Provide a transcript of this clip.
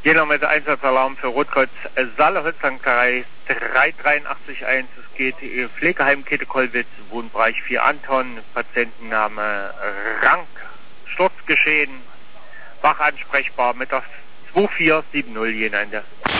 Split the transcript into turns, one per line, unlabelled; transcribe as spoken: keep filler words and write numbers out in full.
Jena mit Einsatzalarm für Rotkreuz Saale Sankt drei drei acht eins. Es geht Pflegeheim Käthe-Kollwitz, Wohnbereich vier Anton, Patientenname Rank, Sturzgeschehen, Wachansprechbar mit der zwei vier sieben null Jena.